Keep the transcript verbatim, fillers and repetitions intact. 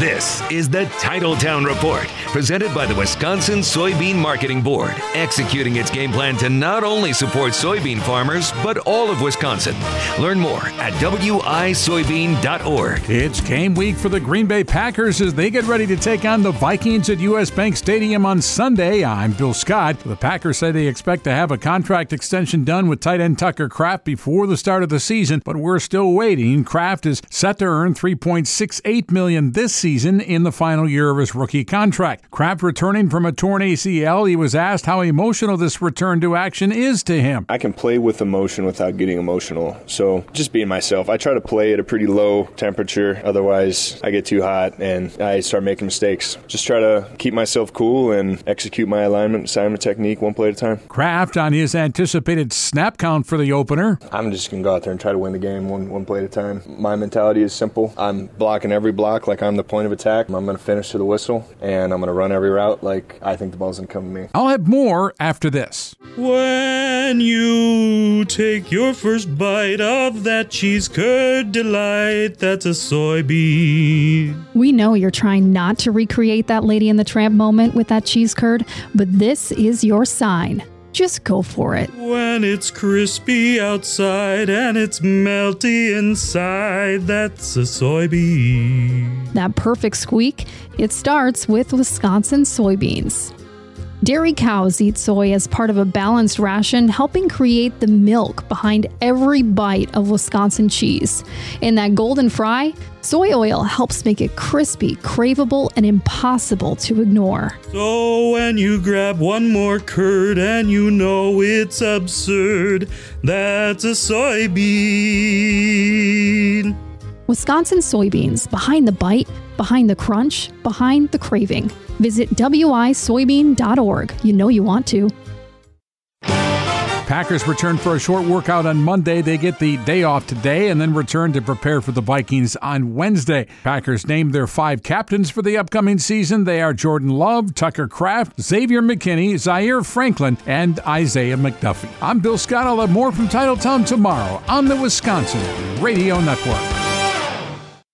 This is the Titletown Report, presented by the Wisconsin Soybean Marketing Board, executing its game plan to not only support soybean farmers, but all of Wisconsin. Learn more at W I soybean dot org. It's game week for the Green Bay Packers as they get ready to take on the Vikings at U S. Bank Stadium on Sunday. I'm Bill Scott. The Packers say they expect to have a contract extension done with tight end Tucker Kraft before the start of the season, but we're still waiting. Kraft is set to earn three point six eight million dollars this season in the final year of his rookie contract. Kraft returning from a torn A C L, he was asked how emotional this return to action is to him. I can play with emotion without getting emotional, so just being myself. I try to play at a pretty low temperature, otherwise I get too hot and I start making mistakes. Just try to keep myself cool and execute my alignment, assignment technique one play at a time. Kraft on his anticipated snap count for the opener. I'm just going to go out there and try to win the game one, one play at a time. My mentality is simple. I'm blocking every block like I'm the point of attack. I'm going to finish to the whistle, and I'm going to run every route like I think the ball's going to come to me. I'll have more after this. When you take your first bite of that cheese curd delight, that's a soybean. We know you're trying not to recreate that Lady and the Tramp moment with that cheese curd, but this is your sign. Just go for it. When it's crispy outside and it's melty inside, that's a soybean. That perfect squeak, it starts with Wisconsin soybeans. Dairy cows eat soy as part of a balanced ration, helping create the milk behind every bite of Wisconsin cheese. In that golden fry, soy oil helps make it crispy, craveable, and impossible to ignore. So when you grab one more curd and you know it's absurd, that's a soybean. Wisconsin soybeans, behind the bite, behind the crunch, behind the craving. Visit W I soybean dot org. You know you want to. Packers return for a short workout on Monday. They get the day off today and then return to prepare for the Vikings on Wednesday. Packers named their five captains for the upcoming season. They are Jordan Love, Tucker Kraft, Xavier McKinney, Zaire Franklin, and Isaiah McDuffie. I'm Bill Scott. I'll have more from Titletown tomorrow on the Wisconsin Radio Network.